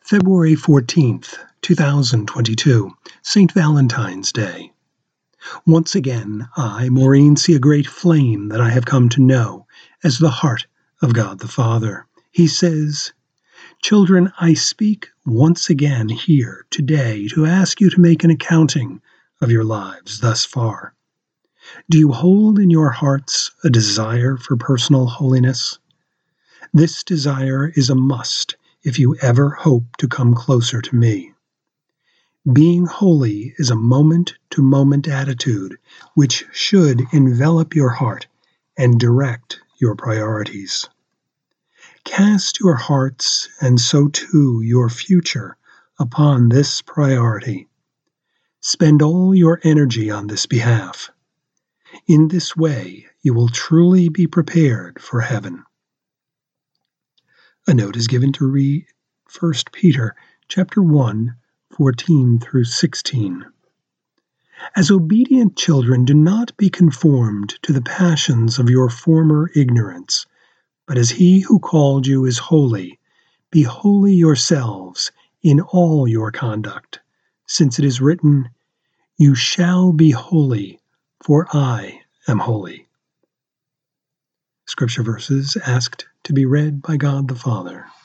February 14th, 2022, St. Valentine's Day. Once again, I, Maureen, see a great flame that I have come to know as the heart of God the Father. He says, "Children, I speak once again here today to ask you to make an accounting of your lives thus far. Do you hold in your hearts a desire for personal holiness? This desire is a must if you ever hope to come closer to me. Being holy is a moment-to-moment attitude which should envelop your heart and direct your priorities. Cast your hearts, and so too your future, upon this priority. Spend all your energy on this behalf. In this way, you will truly be prepared for heaven." A note is given to read 1 Peter chapter 1, 14 through 16. As obedient children, do not be conformed to the passions of your former ignorance, but as he who called you is holy, be holy yourselves in all your conduct, since it is written, "You shall be holy, for I am holy." Scripture verses asked to be read by God the Father.